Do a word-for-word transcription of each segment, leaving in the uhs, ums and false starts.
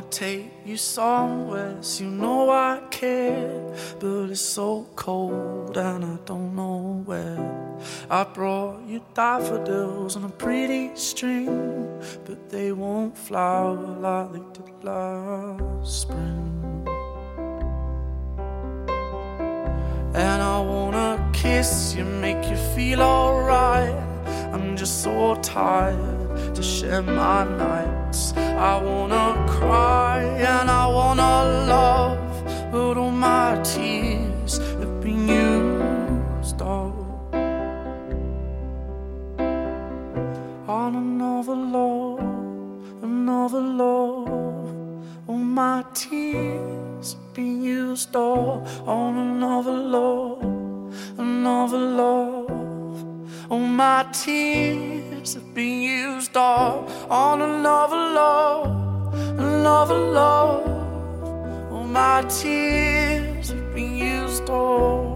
take you somewhere, so you know I care. But it's so cold and I don't know where. I brought you daffodils on a pretty string, but they won't flower like they did last spring. And I wanna kiss you, make you feel alright. I'm just so tired to share my nights. I wanna cry and I wanna love, but all my tears have been used up on another love, another love. All my tears have been used up on another love, another love. All my tears have been used all on another love, another love. All my tears have been used all.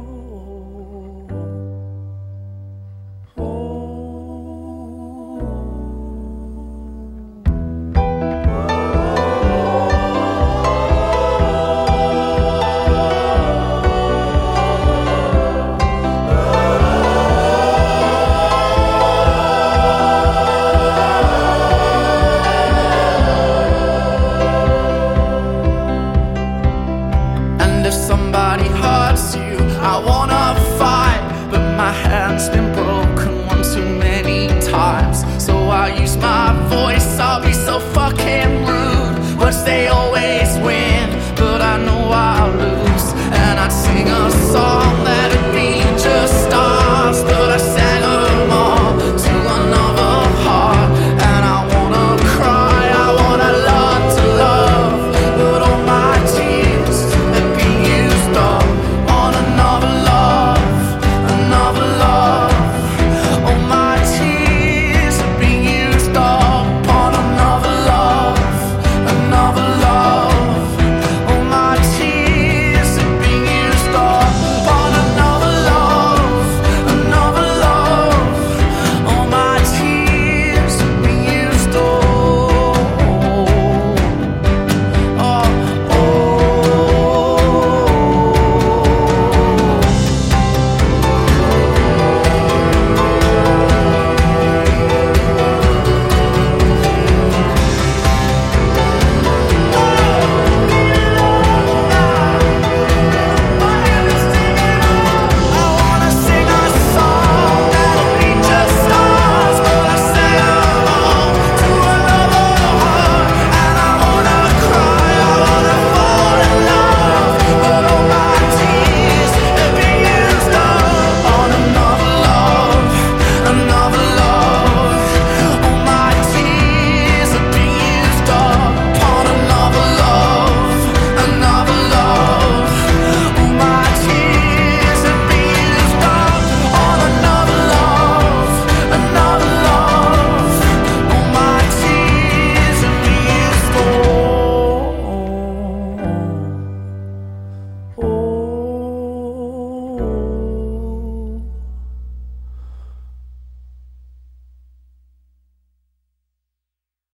If somebody hurts you, I wanna fight, but my hand's been broken one too many times. So I use my voice, I'll be so fucking rude. Words they always win, but I know I'll lose. And I'd sing a song